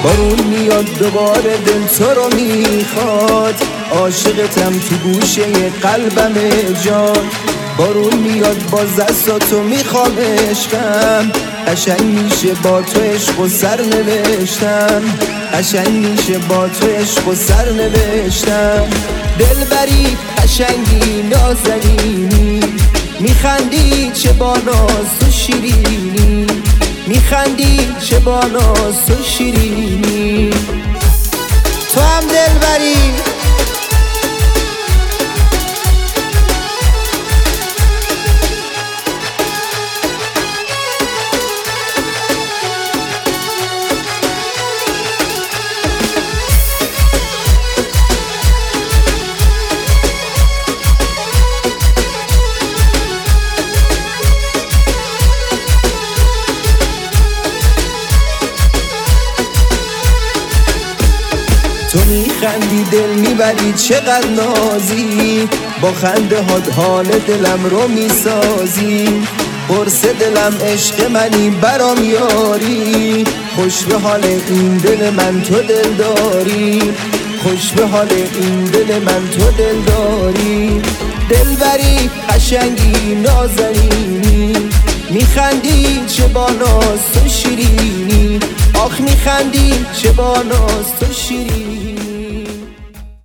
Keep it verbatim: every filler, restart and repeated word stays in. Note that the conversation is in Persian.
بارون میاد دوباره دل تو رو میخواد، عاشقتم تو گوشه قلبم جان. بارون میاد باز دستاتو میخوام عشقم، قشنگ میشه با تو عشق و سر نوشتم، قشنگ میشه با تو عشق و سر نوشتم. دلبری قشنگی نازنینی، میخندی چه با ناز تو شیرینی، میخندی چه با ناز تو شیرینی. تو هم دلبری تو میخندی دل میبری چقدر نازی، با خنده هات حال دلم رو میسازی. قرص دلم عشق منی برام یاری، خوش به حال این دل من تو دل داری، خوش به حال این دل من تو دل داری. دلبری قشنگی نازنینی، میخندی چه با ناز تو شیرینی، آخ میخندی چه با ناز تو شیرینی.